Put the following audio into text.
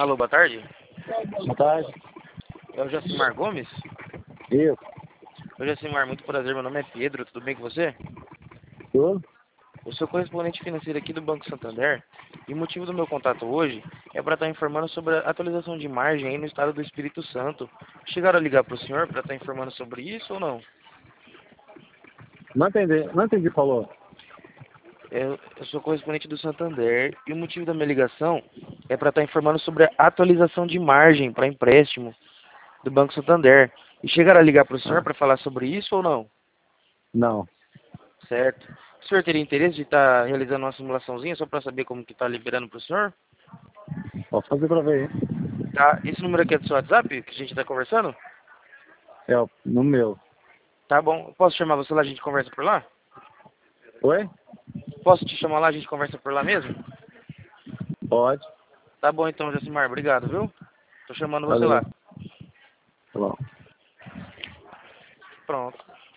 Alô, boa tarde. Boa tarde. É o Jacimar Gomes? Eu. Oi, Jacimar, muito prazer. Meu nome é Pedro. Tudo bem com você? Tudo? Eu sou correspondente financeiro aqui do Banco Santander e o motivo do meu contato hoje é para estar informando sobre a atualização de margem aí no estado do Espírito Santo. Chegaram a ligar para o senhor para estar informando sobre isso ou não? Não entendi, falou. Eu sou correspondente do Santander e o motivo da minha ligação é para estar informando sobre a atualização de margem para empréstimo do Banco Santander. E chegaram a ligar para o senhor para falar sobre isso ou não? Não. Certo. O senhor teria interesse de estar realizando uma simulaçãozinha só para saber como que está liberando para o senhor? Posso fazer pra ver, hein? Tá. Esse número aqui é do seu WhatsApp que a gente está conversando? É, no meu. Tá bom. Eu posso chamar você lá, a gente conversa por lá? Oi? Posso te chamar lá, a gente conversa por lá mesmo? Pode. Tá bom então, Jacimar. Obrigado, viu? Tô chamando você Valeu. lá. Tá bom. Pronto.